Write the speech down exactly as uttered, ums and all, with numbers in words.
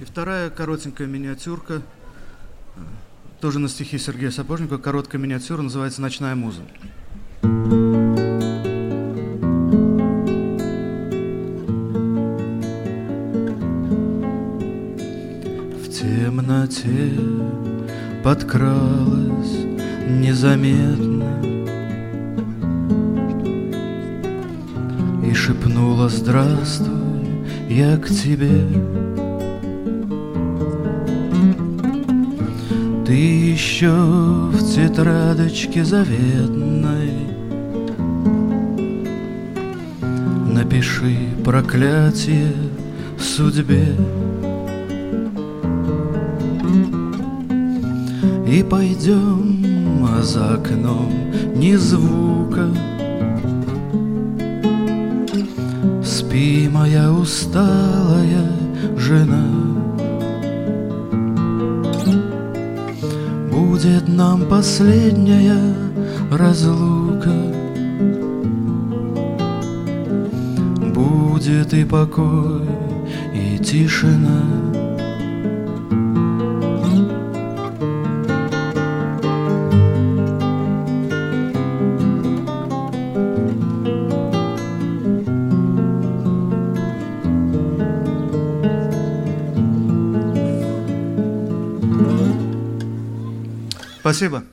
И вторая коротенькая миниатюрка, тоже на стихи Сергея Сапожникова, короткая миниатюра, называется «Ночная муза». В темноте подкралась незаметно и шепнула: «Здравствуй, я к тебе». Ты еще в тетрадочке заветной напиши проклятие судьбе и пойдем, а за окном ни звука. Спи, моя усталая жена. Будет нам последняя разлука, будет и покой, и тишина. Спасибо.